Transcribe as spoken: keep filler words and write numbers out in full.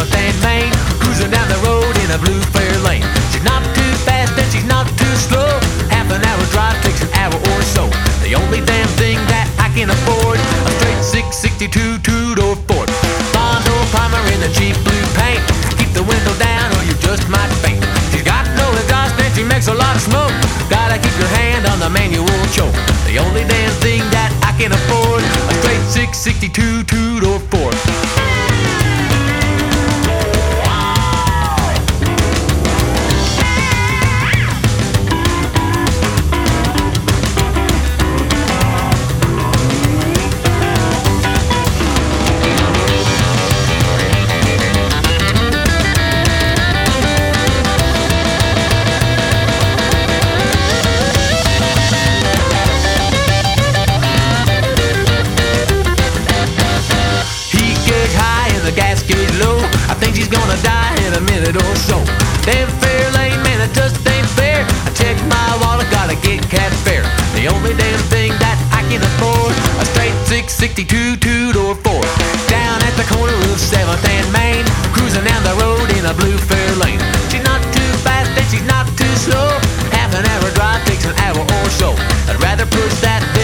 seventh and Main, cruising down the road in a blue Fairlane. She's not too fast and she's not too slow. Half an hour drive takes an hour or so. The only damn thing that I can afford, a straight six sixty-two two-door Ford. Blonde old primer in the cheap blue paint. Keep the window down or you just might faint. She's got no exhaust and she makes a lot of smoke. Gotta keep your hand on the manual choke. The only damn thing that I can afford, a straight six sixty-two two-door Ford. I think she's gonna die in a minute or so. Damn Fairlane, man, it just ain't fair. I checked my wallet, gotta get cat fare. The only damn thing that I can afford, a straight six sixty-two two-door Ford. Down at the corner of seventh and Main, cruising down the road in a blue Fairlane. She's not too fast and she's not too slow. Half an hour drive takes an hour or so. I'd rather push that